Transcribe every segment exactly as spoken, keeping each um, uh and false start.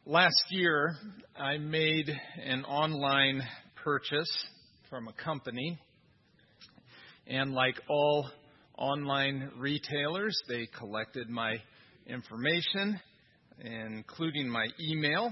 Last year, I made an online purchase from a company, and like all online retailers, they collected my information, including my email.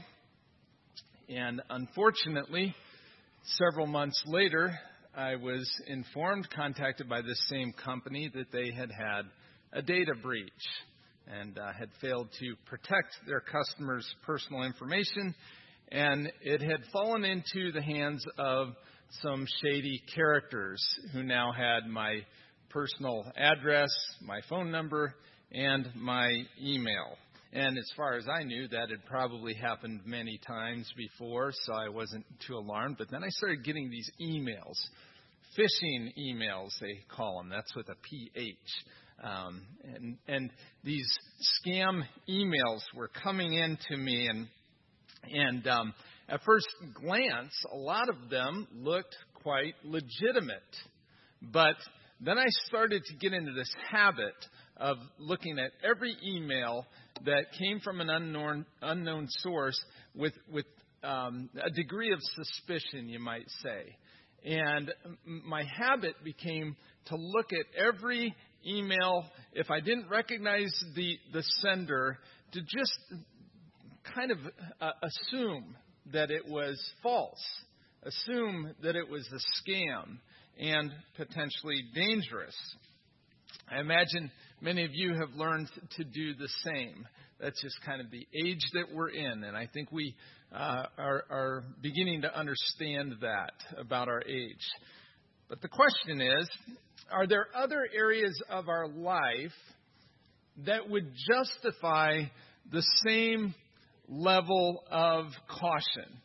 And unfortunately, several months later, I was informed, contacted by this same company, that they had had a data breach and uh, had failed to protect their customers' personal information, and it had fallen into the hands of some shady characters who now had my personal address, my phone number, and my email. And as far as I knew, that had probably happened many times before, so I wasn't too alarmed. But then I started getting these emails, phishing emails, they call them. That's with a P H. Um, and, and these scam emails were coming in to me, and and um, at first glance, a lot of them looked quite legitimate. But then I started to get into this habit of looking at every email that came from an unknown unknown source with with um, a degree of suspicion, you might say. And my habit became to look at every email, if I didn't recognize the, the sender, to just kind of uh, assume that it was false, assume that it was a scam and potentially dangerous. I imagine many of you have learned to do the same. That's just kind of the age that we're in, and I think we uh, are, are beginning to understand that about our age. But the question is, are there other areas of our life that would justify the same level of caution?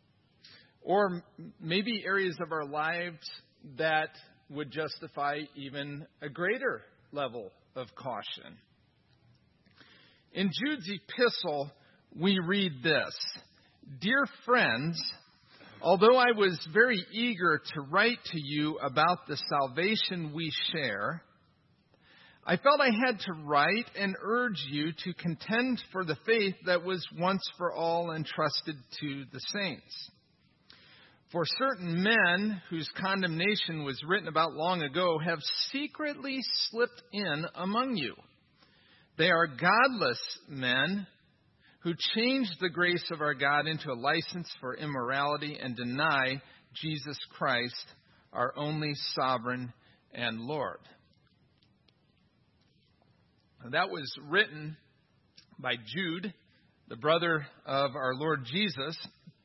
Or maybe areas of our lives that would justify even a greater level of caution? In Jude's epistle, we read this: "Dear friends, although I was very eager to write to you about the salvation we share, I felt I had to write and urge you to contend for the faith that was once for all entrusted to the saints. For certain men whose condemnation was written about long ago have secretly slipped in among you. They are godless men who change the grace of our God into a license for immorality and deny Jesus Christ, our only sovereign and Lord." That was written by Jude, the brother of our Lord Jesus,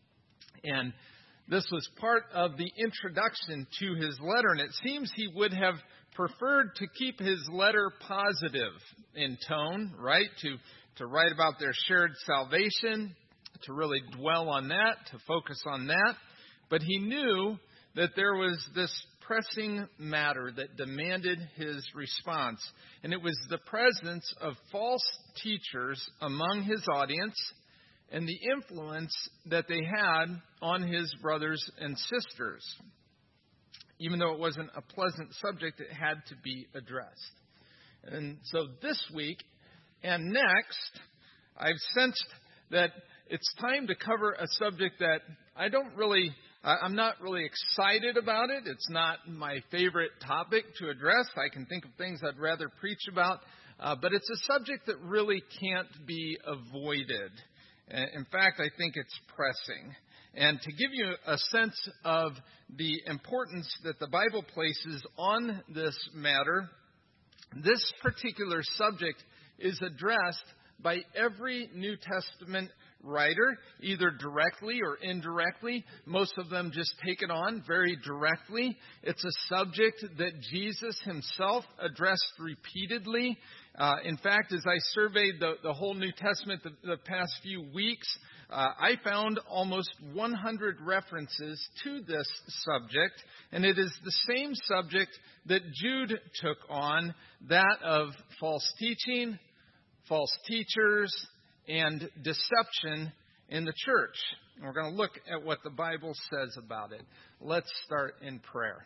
and this was part of the introduction to his letter, and it seems he would have preferred to keep his letter positive in tone, right? To to write about their shared salvation, to really dwell on that, to focus on that. But he knew that there was this pressing matter that demanded his response, and it was the presence of false teachers among his audience and the influence that they had on his brothers and sisters. Even though it wasn't a pleasant subject, it had to be addressed. And so this week and next, I've sensed that it's time to cover a subject that I don't really, I'm not really excited about it. It's not my favorite topic to address. I can think of things I'd rather preach about, uh, but it's a subject that really can't be avoided. In fact, I think it's pressing. And to give you a sense of the importance that the Bible places on this matter, this particular subject is addressed by every New Testament writer, either directly or indirectly. Most of them just take it on very directly. It's a subject that Jesus himself addressed repeatedly. Uh, in fact, as I surveyed the, the whole New Testament the, the past few weeks, uh, I found almost one hundred references to this subject, and it is the same subject that Jude took on, that of false teaching, false teachers, and deception in the church. And we're going to look at what the Bible says about it. Let's start in prayer.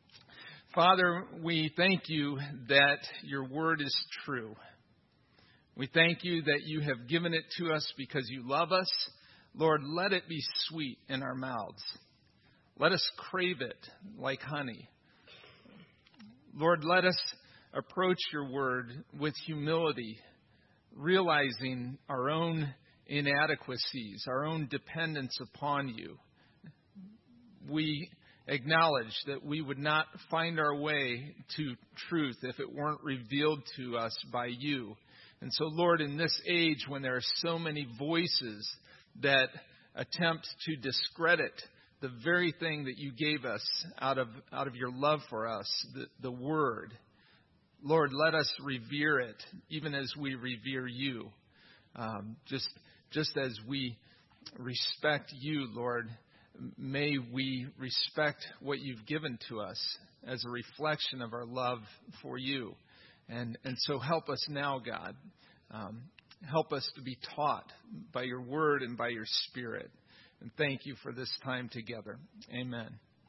Father, we thank you that your word is true. We thank you that you have given it to us because you love us. Lord, let it be sweet in our mouths. Let us crave it like honey. Lord, let us approach your word with humility, realizing our own inadequacies, our own dependence upon you. We acknowledge that we would not find our way to truth if it weren't revealed to us by you. And so, Lord, in this age when there are so many voices that attempt to discredit the very thing that you gave us out of out of your love for us, the, the Word, Lord, let us revere it, even as we revere you. Um, just, just as we respect you, Lord, may we respect what you've given to us as a reflection of our love for you. And, and so help us now, God. Um, help us to be taught by your word and by your Spirit. And thank you for this time together. Amen.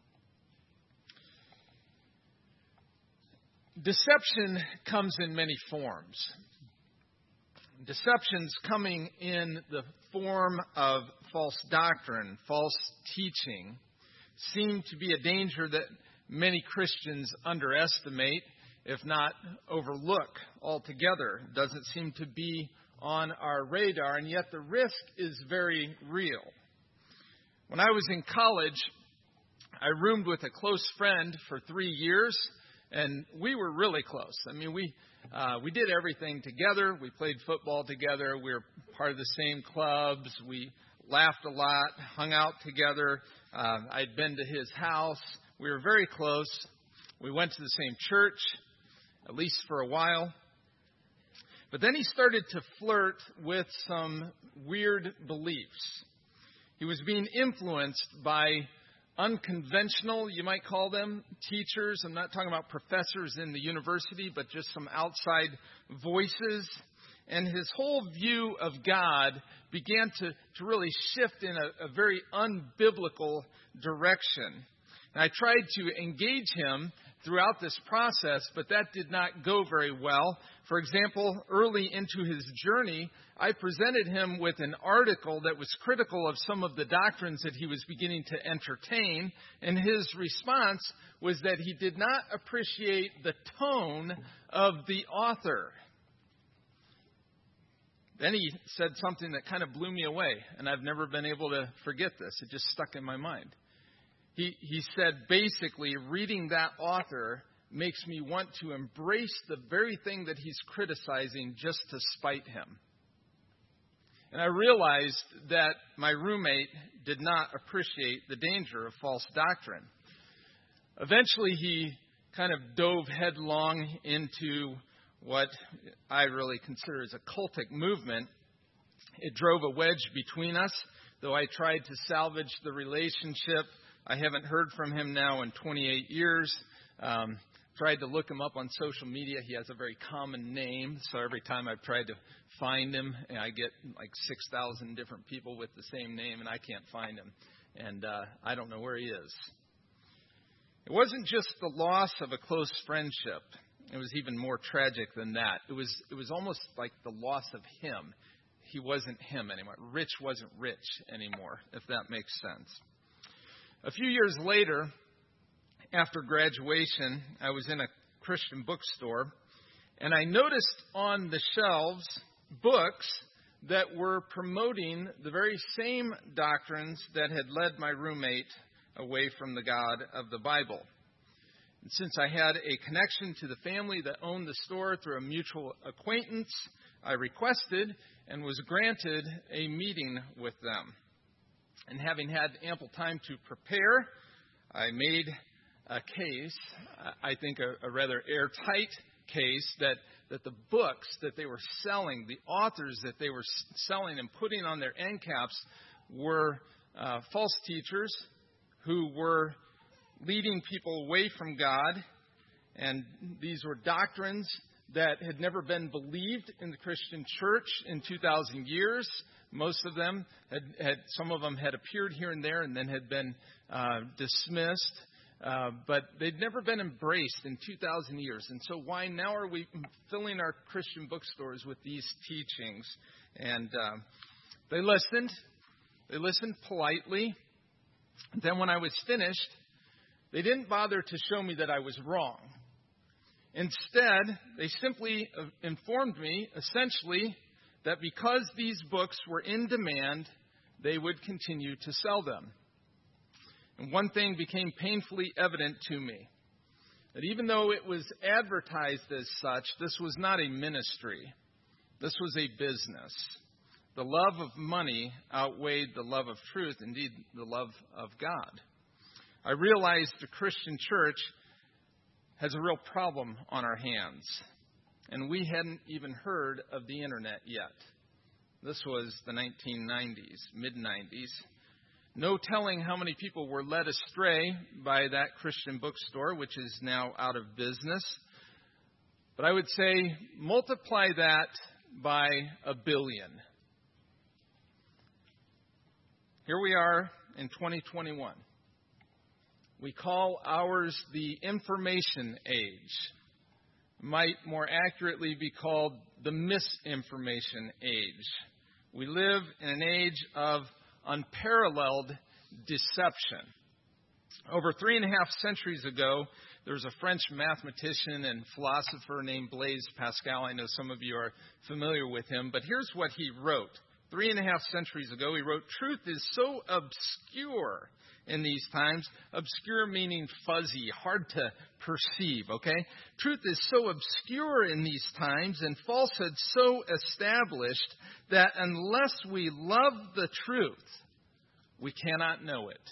Deception comes in many forms. Deception's coming in the form of false doctrine, false teaching, seem to be a danger that many Christians underestimate, if not overlook altogether. It doesn't seem to be on our radar, and yet the risk is very real. When I was in college, I roomed with a close friend for three years, and we were really close. I mean, we uh, we did everything together. We played football together. We were part of the same clubs. We laughed a lot, hung out together. Uh, I'd been to his house. We were very close. We went to the same church, at least for a while. But then he started to flirt with some weird beliefs. He was being influenced by unconventional, you might call them, teachers. I'm not talking about professors in the university, but just some outside voices. And his whole view of God began to, to really shift in a, a very unbiblical direction. And I tried to engage him throughout this process, but that did not go very well. For example, early into his journey, I presented him with an article that was critical of some of the doctrines that he was beginning to entertain, and his response was that he did not appreciate the tone of the author. Then he said something that kind of blew me away, and I've never been able to forget this. It just stuck in my mind. He, he said, basically, reading that author makes me want to embrace the very thing that he's criticizing just to spite him. And I realized that my roommate did not appreciate the danger of false doctrine. Eventually, he kind of dove headlong into what I really consider as a cultic movement. It drove a wedge between us, though I tried to salvage the relationship. I haven't heard from him now in twenty-eight years. Um, tried to look him up on social media. He has a very common name, so every time I've tried to find him, I get like six thousand different people with the same name, and I can't find him. And uh, I don't know where he is. It wasn't just the loss of a close friendship. It was even more tragic than that. It was it was almost like the loss of him. He wasn't him anymore. Rich wasn't rich anymore, if that makes sense. A few years later, after graduation, I was in a Christian bookstore, and I noticed on the shelves books that were promoting the very same doctrines that had led my roommate away from the God of the Bible. And since I had a connection to the family that owned the store through a mutual acquaintance, I requested and was granted a meeting with them. And having had ample time to prepare, I made a case, I think a, a rather airtight case, that, that the books that they were selling, the authors that they were selling and putting on their end caps were uh, false teachers who were leading people away from God. And these were doctrines that had never been believed in the Christian church in two thousand years. Most of them had, had some of them had appeared here and there and then had been uh, dismissed. Uh, but they'd never been embraced in two thousand years. And so why now are we filling our Christian bookstores with these teachings? And uh, they listened. They listened politely. Then when I was finished, they didn't bother to show me that I was wrong. Instead, they simply informed me, essentially, that because these books were in demand, they would continue to sell them. And one thing became painfully evident to me, that even though it was advertised as such, this was not a ministry. This was a business. The love of money outweighed the love of truth, indeed, the love of God. I realized the Christian church has a real problem on our hands, and we hadn't even heard of the internet yet. This was the nineteen nineties, mid nineties. No telling how many people were led astray by that Christian bookstore, which is now out of business. But I would say multiply that by a billion. Here we are in twenty twenty-one. We call ours the information age. Might more accurately be called the misinformation age. We live in an age of unparalleled deception. Over three and a half centuries ago, there was a French mathematician and philosopher named Blaise Pascal. I know some of you are familiar with him, but here's what he wrote. Three and a half centuries ago, he wrote, "Truth is so obscure in these times," obscure meaning fuzzy, hard to perceive, okay? "Truth is so obscure in these times and falsehood so established that unless we love the truth, we cannot know it."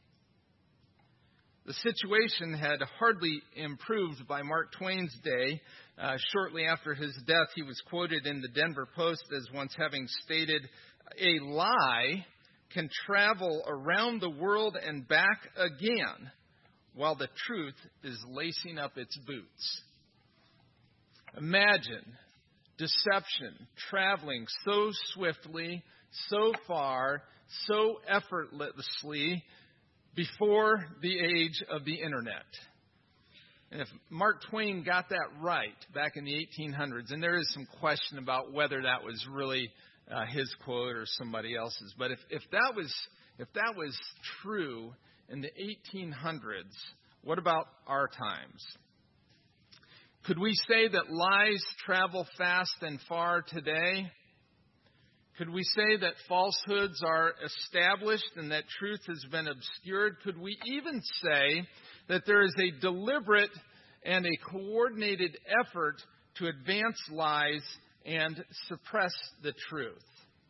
The situation had hardly improved by Mark Twain's day. Uh, shortly after his death, he was quoted in the Denver Post as once having stated, "A lie can travel around the world and back again while the truth is lacing up its boots." Imagine deception traveling so swiftly, so far, so effortlessly before the age of the internet. And if Mark Twain got that right back in the eighteen hundreds, and there is some question about whether that was really uh, his quote or somebody else's, but if, if that was if that was true in the eighteen hundreds, what about our times? Could we say that lies travel fast and far today? Could we say that falsehoods are established and that truth has been obscured? Could we even say that there is a deliberate and a coordinated effort to advance lies and suppress the truth?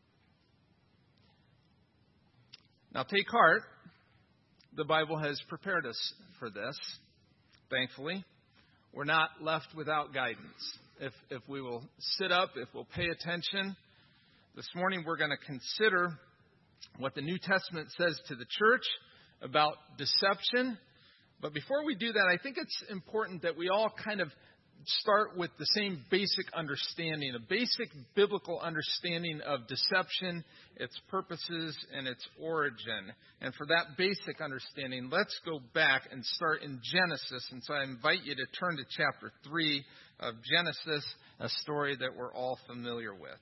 Now take heart. The Bible has prepared us for this, thankfully. We're not left without guidance. If, if we will sit up, if we'll pay attention. This morning we're going to consider what the New Testament says to the church about deception. But before we do that, I think it's important that we all kind of start with the same basic understanding, a basic biblical understanding of deception, its purposes, and its origin. And for that basic understanding, let's go back and start in Genesis. And so I invite you to turn to chapter three of Genesis, a story that we're all familiar with.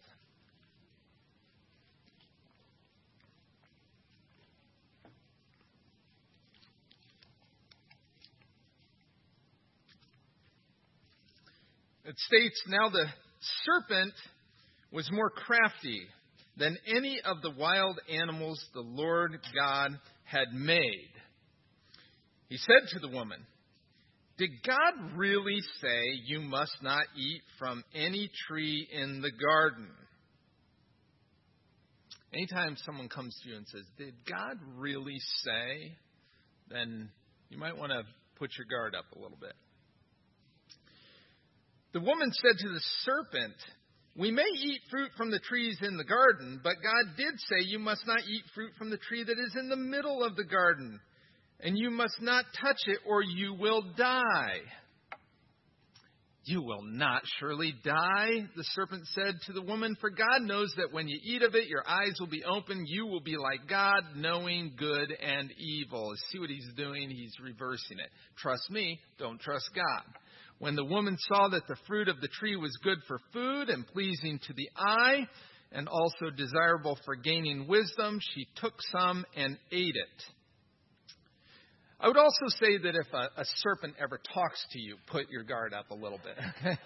It states, "Now the serpent was more crafty than any of the wild animals the Lord God had made. He said to the woman, 'Did God really say you must not eat from any tree in the garden?'" Anytime someone comes to you and says, "Did God really say?" then you might want to put your guard up a little bit. The woman said to the serpent, "We may eat fruit from the trees in the garden, but God did say you must not eat fruit from the tree that is in the middle of the garden, and you must not touch it or you will die." You will not surely die, the serpent said to the woman, for God knows that when you eat of it, your eyes will be open. You will be like God, knowing good and evil. See what he's doing? He's reversing it. Trust me, don't trust God. When the woman saw that the fruit of the tree was good for food and pleasing to the eye and also desirable for gaining wisdom, she took some and ate it. I would also say that if a, a serpent ever talks to you, put your guard up a little bit.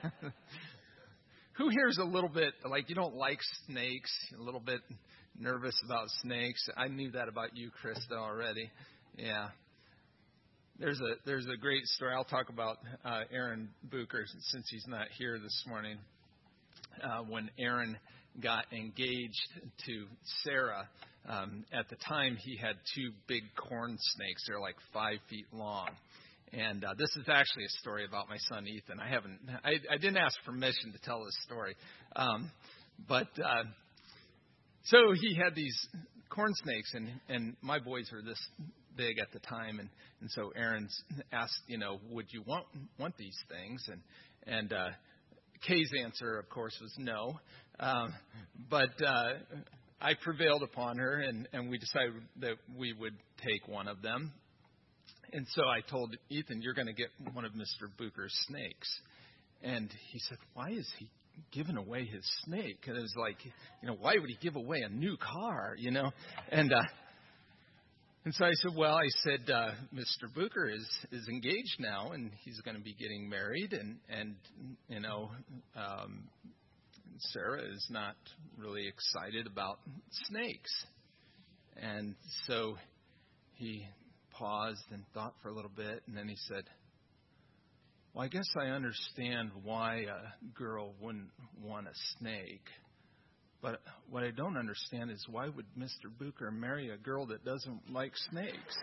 Who here's a little bit, like you don't like snakes, a little bit nervous about snakes? I knew that about you, Krista, already. Yeah. There's a there's a great story. I'll talk about uh, Aaron Bucher since he's not here this morning. Uh, when Aaron got engaged to Sarah, um, at the time he had two big corn snakes. They're like five feet long. And uh, this is actually a story about my son Ethan. I haven't, I, I didn't ask permission to tell this story, um, but uh, so he had these corn snakes, and and my boys were this big at the time, and and so Aaron's asked, you know, would you want want these things? And and uh, Kay's answer, of course, was no, um, but uh, I prevailed upon her, and and we decided that we would take one of them. And so I told Ethan, you're going to get one of Mister Bucher's snakes. And he said, why is he giving away his snake? And it was like, you know, why would he give away a new car, you know? And uh, and so I said, well, I said, uh, Mister Bucher is, is engaged now, and he's going to be getting married. And, and you know, um, Sarah is not really excited about snakes. And so he paused and thought for a little bit, and then he said, well, I guess I understand why a girl wouldn't want a snake, but what I don't understand is why would Mister Bucher marry a girl that doesn't like snakes?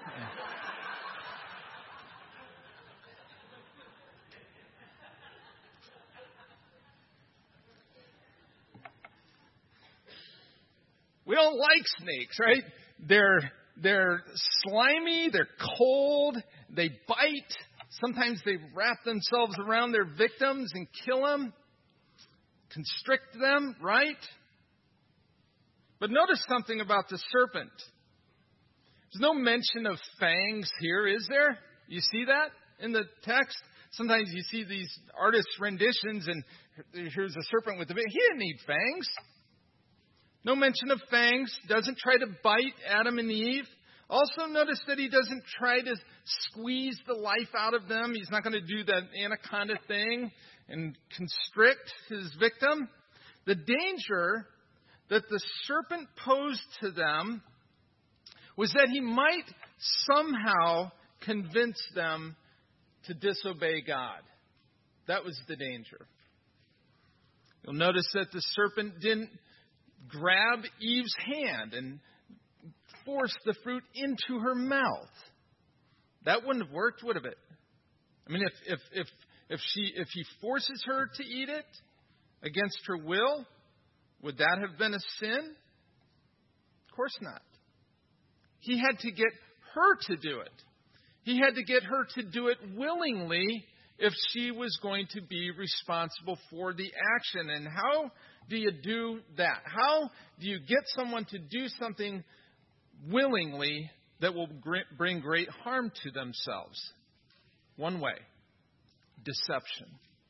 We don't like snakes, right? They're They're slimy, they're cold, they bite. Sometimes they wrap themselves around their victims and kill them, constrict them, right? But notice something about the serpent. There's no mention of fangs here, is there? You see that in the text? Sometimes you see these artist renditions and here's a serpent with the big. He didn't need fangs. No mention of fangs. Doesn't try to bite Adam and Eve. Also notice that he doesn't try to squeeze the life out of them. He's not going to do that anaconda thing and constrict his victim. The danger that the serpent posed to them was that he might somehow convince them to disobey God. That was the danger. You'll notice that the serpent didn't grab Eve's hand and force the fruit into her mouth. That wouldn't have worked, would it? I mean, if if if if she if he forces her to eat it against her will, would that have been a sin? Of course not. He had to get her to do it. He had to get her to do it willingly if she was going to be responsible for the action. And how do you do that? How do you get someone to do something willingly that will bring great harm to themselves? One way: deception.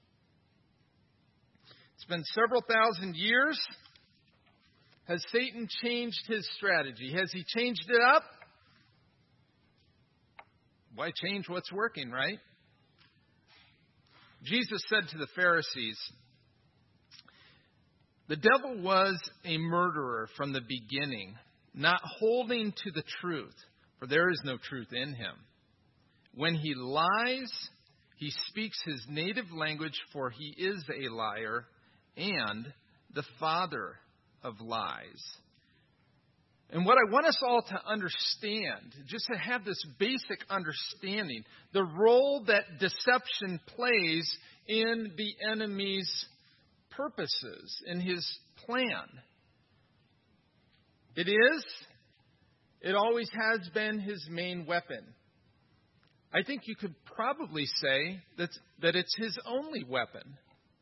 It's been several thousand years. Has Satan changed his strategy? Has he changed it up? Why change what's working, right? Jesus said to the Pharisees, the devil was a murderer from the beginning, not holding to the truth, for there is no truth in him. When he lies, he speaks his native language, for he is a liar and the father of lies. And what I want us all to understand, just to have this basic understanding, the role that deception plays in the enemy's purposes, in his plan. It is, it always has been his main weapon. I think you could probably say that, that it's his only weapon.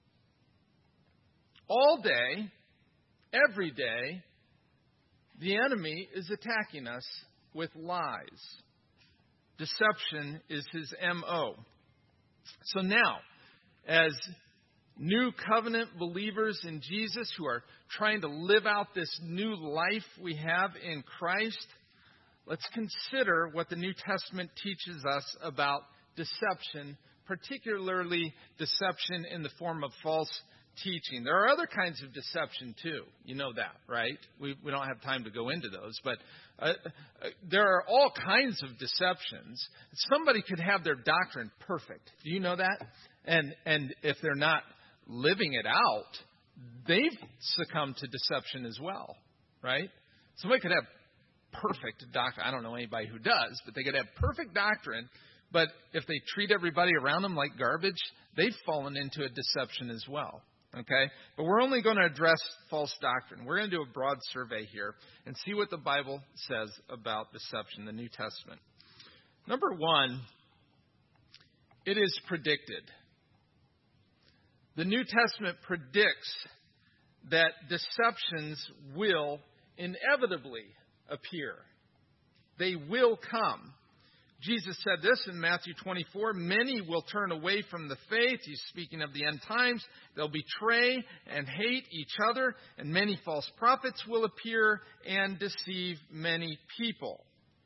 All day, every day, the enemy is attacking us with lies. Deception is his M O. So now, as new covenant believers in Jesus who are trying to live out this new life we have in Christ, let's consider what the New Testament teaches us about deception, particularly deception in the form of false teaching. There are other kinds of deception too. You know that, right? We we don't have time to go into those, but uh, uh, there are all kinds of deceptions. Somebody could have their doctrine perfect. Do you know that? And and if they're not living it out, they've succumbed to deception as well, right? Somebody could have perfect doctrine. I don't know anybody who does, but they could have perfect doctrine, but if they treat everybody around them like garbage, they've fallen into a deception as well. Okay? But we're only going to address false doctrine. We're going to do a broad survey here and see what the Bible says about deception, the New Testament. Number one, it is predicted. The New Testament predicts that deceptions will inevitably appear. They will come. Jesus said this in Matthew twenty-four, many will turn away from the faith. He's speaking of the end times. They'll betray and hate each other, and many false prophets will appear and deceive many people.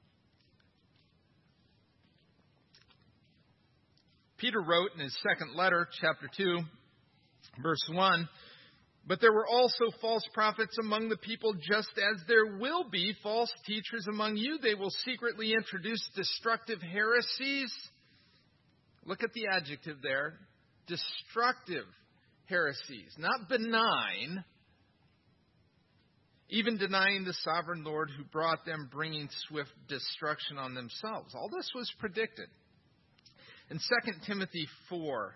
Peter wrote in his second letter, chapter two, verse one, but there were also false prophets among the people, just as there will be false teachers among you. They will secretly introduce destructive heresies. Look at the adjective there. Destructive heresies, not benign. Even denying the sovereign Lord who brought them, bringing swift destruction on themselves. All this was predicted. In Second Timothy four,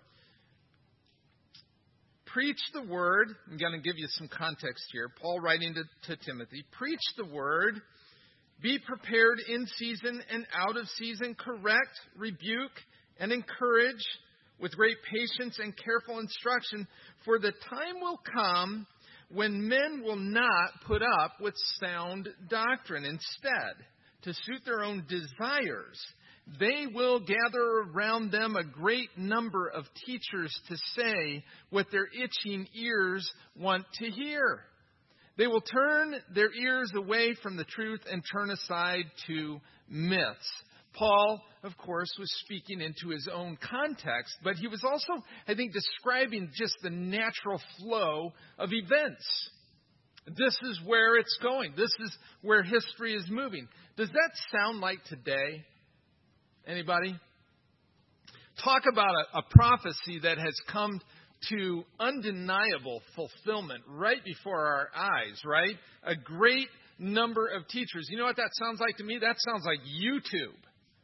preach the word. I'm going to give you some context here. Paul writing to, to Timothy. Preach the word. Be prepared in season and out of season. Correct, rebuke, and encourage with great patience and careful instruction. For the time will come when men will not put up with sound doctrine. Instead, to suit their own desires, they will gather around them a great number of teachers to say what their itching ears want to hear. They will turn their ears away from the truth and turn aside to myths. Paul, of course, was speaking into his own context, but he was also, I think, describing just the natural flow of events. This is where it's going. This is where history is moving. Does that sound like today? Anybody? Talk about a, a prophecy that has come to undeniable fulfillment right before our eyes, right? A great number of teachers. You know what that sounds like to me? That sounds like YouTube.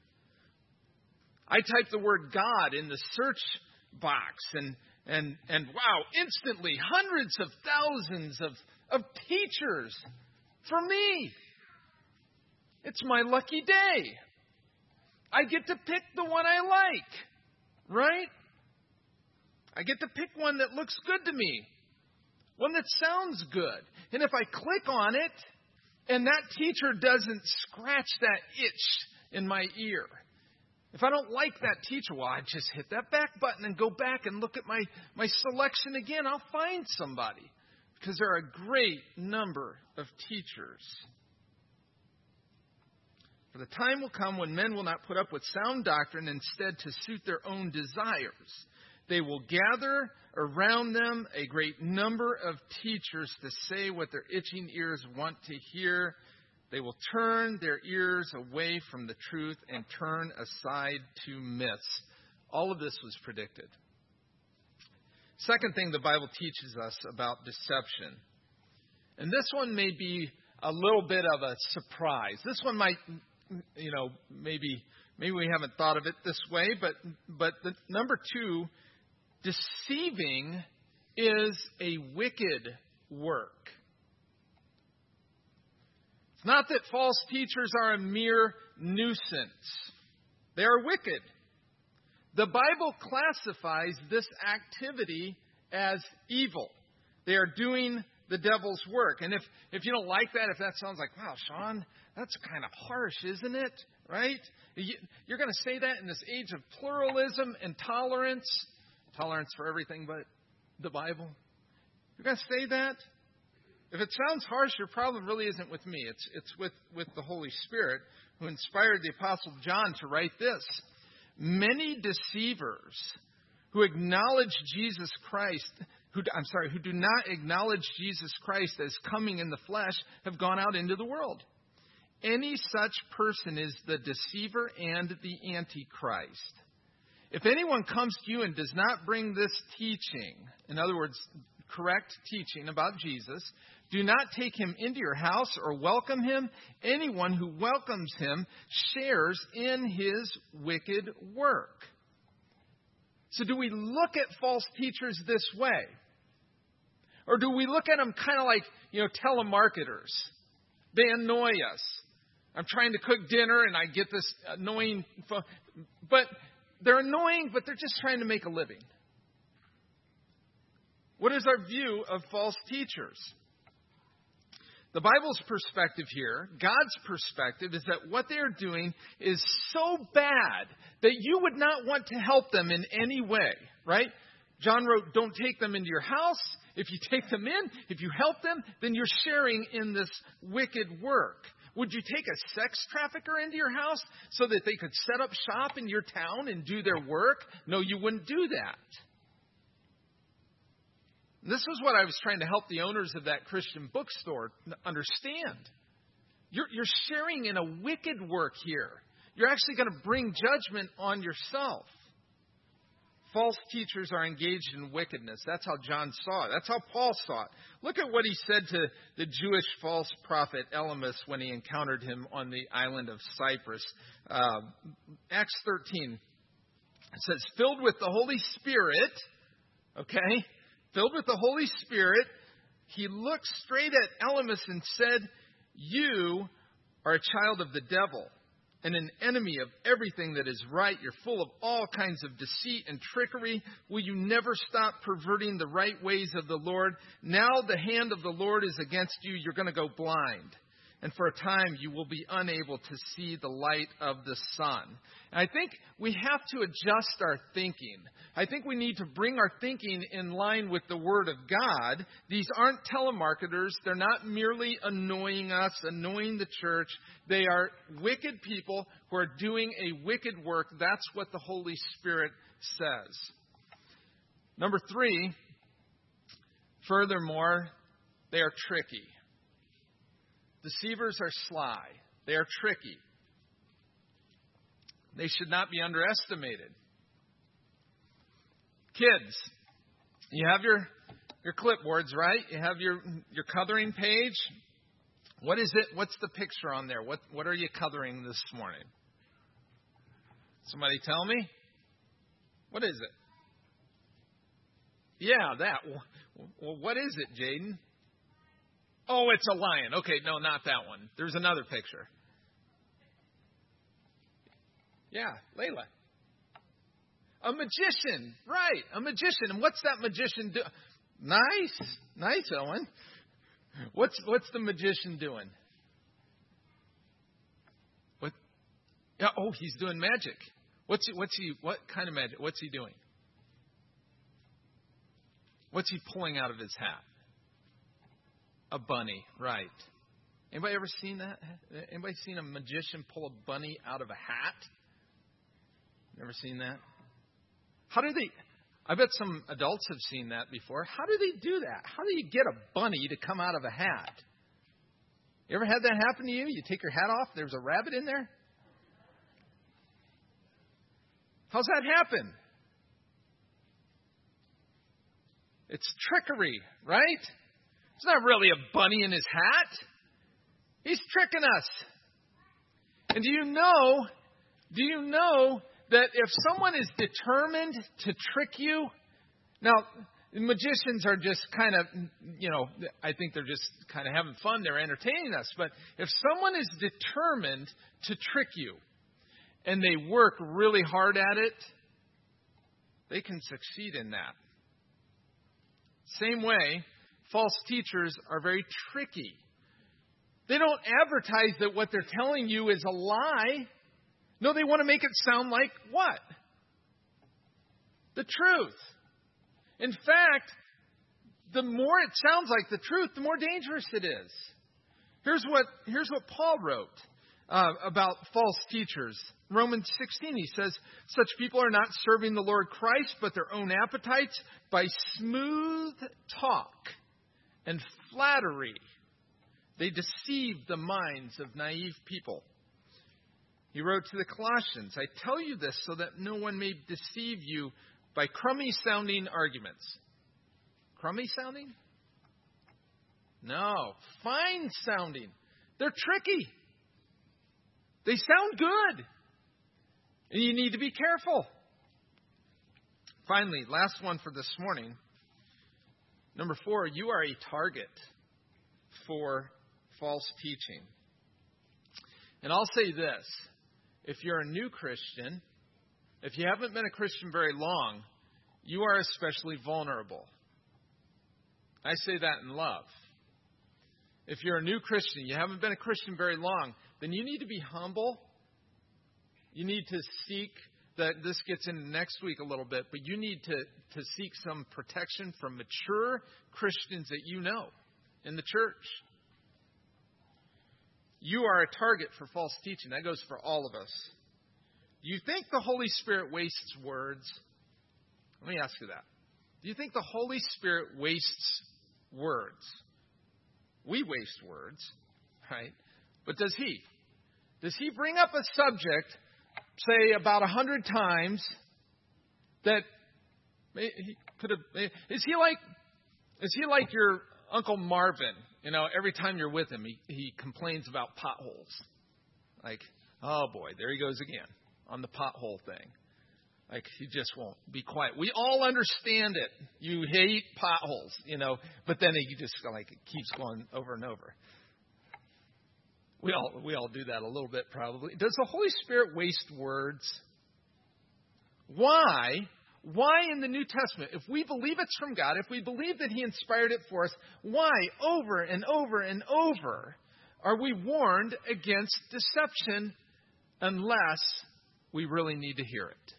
I type the word God in the search box and and and wow, instantly hundreds of thousands of, of teachers for me. It's my lucky day. I get to pick the one I like, right? I get to pick one that looks good to me, one that sounds good. And if I click on it and that teacher doesn't scratch that itch in my ear, if I don't like that teacher, well, I just hit that back button and go back and look at my, my selection again. I'll find somebody because there are a great number of teachers. For the time will come when men will not put up with sound doctrine, instead to suit their own desires. They will gather around them a great number of teachers to say what their itching ears want to hear. They will turn their ears away from the truth and turn aside to myths. All of this was predicted. Second thing the Bible teaches us about deception. And this one may be a little bit of a surprise. This one might, you know, maybe maybe we haven't thought of it this way, but but the number two, deceiving is a wicked work. It's not that false teachers are a mere nuisance. They are wicked. The Bible classifies this activity as evil. They are doing the devil's work. And if, if you don't like that, if that sounds like, wow, Sean, that's kind of harsh, isn't it? Right? You, you're going to say that in this age of pluralism and tolerance. Tolerance for everything but the Bible. You're going to say that? If it sounds harsh, your problem really isn't with me. It's, it's with, with the Holy Spirit, who inspired the Apostle John to write this. Many deceivers who acknowledge Jesus Christ, who, I'm sorry, who do not acknowledge Jesus Christ as coming in the flesh, have gone out into the world. Any such person is the deceiver and the Antichrist. If anyone comes to you and does not bring this teaching, in other words, correct teaching about Jesus, do not take him into your house or welcome him. Anyone who welcomes him shares in his wicked work. So do we look at false teachers this way? Or do we look at them kind of like, you know, telemarketers? They annoy us. I'm trying to cook dinner and I get this annoying phone. But they're annoying, but they're just trying to make a living. What is our view of false teachers? The Bible's perspective here, God's perspective, is that what they're doing is so bad that you would not want to help them in any way, right? John wrote, don't take them into your house. If you take them in, if you help them, then you're sharing in this wicked work. Would you take a sex trafficker into your house so that they could set up shop in your town and do their work? No, you wouldn't do that. This is what I was trying to help the owners of that Christian bookstore understand. You're, you're sharing in a wicked work here. You're actually going to bring judgment on yourself. False teachers are engaged in wickedness. That's how John saw it. That's how Paul saw it. Look at what he said to the Jewish false prophet Elymas when he encountered him on the island of Cyprus. Uh, Acts thirteen. It says, filled with the Holy Spirit, okay, filled with the Holy Spirit, he looked straight at Elymas and said, you are a child of the devil and an enemy of everything that is right. You're full of all kinds of deceit and trickery. Will you never stop perverting the right ways of the Lord? Now the hand of the Lord is against you. You're going to go blind. And for a time, you will be unable to see the light of the sun. And I think we have to adjust our thinking. I think we need to bring our thinking in line with the Word of God. These aren't telemarketers. They're not merely annoying us, annoying the church. They are wicked people who are doing a wicked work. That's what the Holy Spirit says. Number three, furthermore, they are tricky. Deceivers are sly. They are tricky. They should not be underestimated. Kids, you have your, your clipboards, right? You have your, your coloring page. What is it? What's the picture on there? What, what are you coloring this morning? Somebody tell me? What is it? Yeah, that. Well, what is it, Jaden? Oh, it's a lion. Okay, no, not that one. There's another picture. Yeah, Layla. A magician. Right, a magician. And what's that magician do? Nice. Nice, Owen. What's what's the magician doing? What? Yeah, oh, he's doing magic. What's he, what's he what kind of magic? What's he doing? What's he pulling out of his hat? A bunny, right. Anybody ever seen that? Anybody seen a magician pull a bunny out of a hat? Never seen that? How do they, I bet some adults have seen that before. How do they do that? How do you get a bunny to come out of a hat? You ever had that happen to you? You take your hat off, there's a rabbit in there? How's that happen? It's trickery, right? It's not really a bunny in his hat. He's tricking us. And do you know, do you know that if someone is determined to trick you, now, magicians are just kind of, you know, I think they're just kind of having fun. They're entertaining us. But if someone is determined to trick you, and they work really hard at it, they can succeed in that. Same way, false teachers are very tricky. They don't advertise that what they're telling you is a lie. No, they want to make it sound like what? The truth. In fact, the more it sounds like the truth, the more dangerous it is. Here's what, here's what Paul wrote uh, about false teachers. Romans sixteen, he says, such people are not serving the Lord Christ, but their own appetites by smooth talk and flattery. They deceive the minds of naive people. He wrote to the Colossians, I tell you this so that no one may deceive you by crummy sounding arguments. Crummy sounding? No, fine sounding. They're tricky. They sound good. And you need to be careful. Finally, last one for this morning. Number four, you are a target for false teaching. And I'll say this. If you're a new Christian, if you haven't been a Christian very long, you are especially vulnerable. I say that in love. If you're a new Christian, you haven't been a Christian very long, then you need to be humble. You need to seek, that this gets into next week a little bit, but you need to, to seek some protection from mature Christians that you know in the church. You are a target for false teaching. That goes for all of us. Do you think the Holy Spirit wastes words? Let me ask you that. Do you think the Holy Spirit wastes words? We waste words, right? But does He? Does He bring up a subject, say, about a hundred times that he could have... Is He like, is He like your Uncle Marvin? You know, every time you're with him, he, he complains about potholes. Like, oh boy, there he goes again on the pothole thing. Like, he just won't be quiet. We all understand it. You hate potholes, you know, but then he just like it keeps going over and over. We all we all do that a little bit probably. Does the Holy Spirit waste words? Why? Why in the New Testament, if we believe it's from God, if we believe that He inspired it for us, why over and over and over are we warned against deception unless we really need to hear it?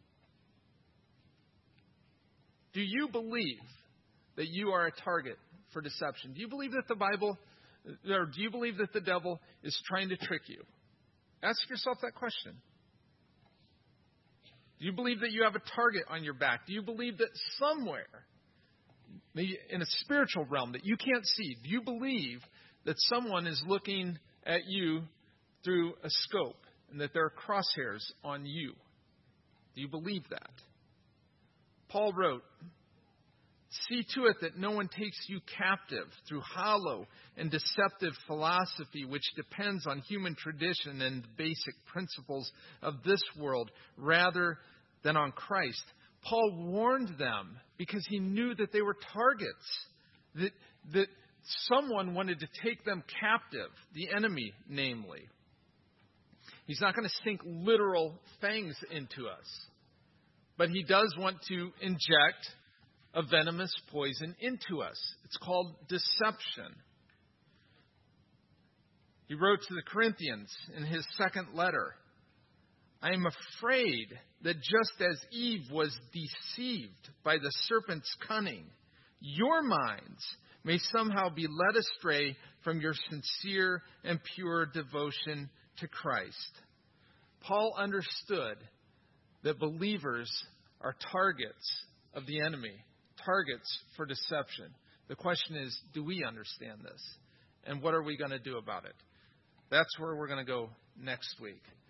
Do you believe that you are a target for deception? Do you believe that the Bible, or do you believe that the devil is trying to trick you? Ask yourself that question. Do you believe that you have a target on your back? Do you believe that somewhere, maybe in a spiritual realm that you can't see, do you believe that someone is looking at you through a scope and that there are crosshairs on you? Do you believe that? Paul wrote, see to it that no one takes you captive through hollow and deceptive philosophy which depends on human tradition and the basic principles of this world rather than on Christ. Paul warned them because he knew that they were targets, that, that someone wanted to take them captive, the enemy namely. He's not going to sink literal fangs into us, but he does want to inject a venomous poison into us. It's called deception. He wrote to the Corinthians in his second letter, I am afraid that just as Eve was deceived by the serpent's cunning, your minds may somehow be led astray from your sincere and pure devotion to Christ. Paul understood that believers are targets of the enemy, targets for deception. The question is, do we understand this? And what are we going to do about it? That's where we're going to go next week.